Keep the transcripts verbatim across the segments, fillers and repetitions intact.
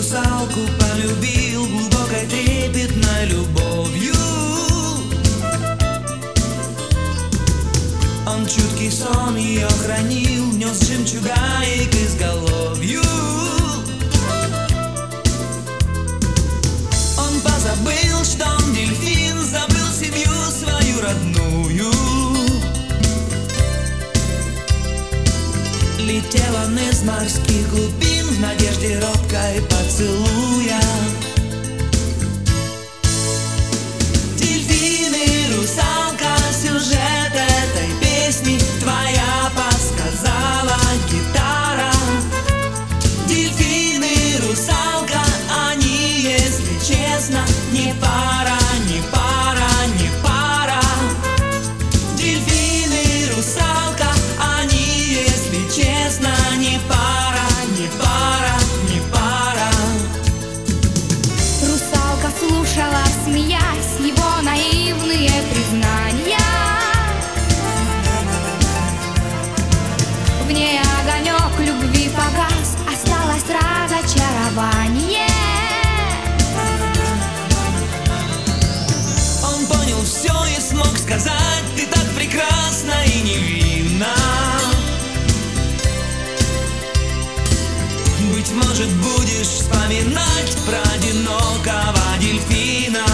русалку полюбил глубокой трепетной любовью. Он чуткий сон ее хранил, нес жемчуга и к изголовью. Он позабыл, что он дельфин, забыл семью свою родную. Летел он из морских глубин в надежде робкой поцелуя. Дельфин и русалка, сюжет этой песни твоя подсказала гитара. Дельфин и русалка, они, если честно, не пара, не пара, не пара. Дельфин и русалка, они, если честно, не пара, не пара, не пара. Русалка слушала, смеясь, его наивные признания. В ней огонек любви погас, осталось разочарование. Он понял все и смог сказать: ты так прекрасна и невинна. Быть может, будешь вспоминать про одинокого дельфина.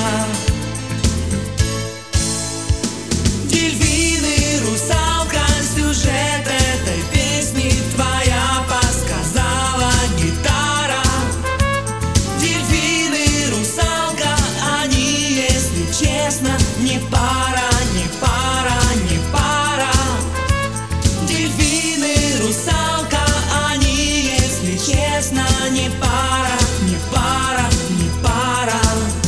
Дельфин и русалка, сюжет этой песни твоя подсказала гитара. Дельфин и русалка, они, если честно, не пара, не пара, не пара. Дельфин и русалка, они, если честно, не пара, не пара, не пара.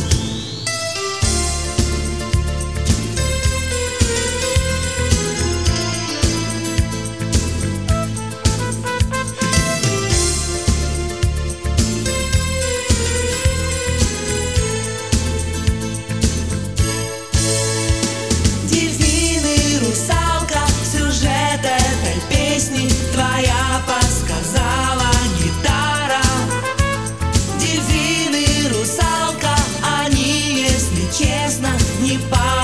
Дельфин и русалка, сюжет этой песни твоя подсказала гитара. Дельфин и русалка, они, если честно, не пара.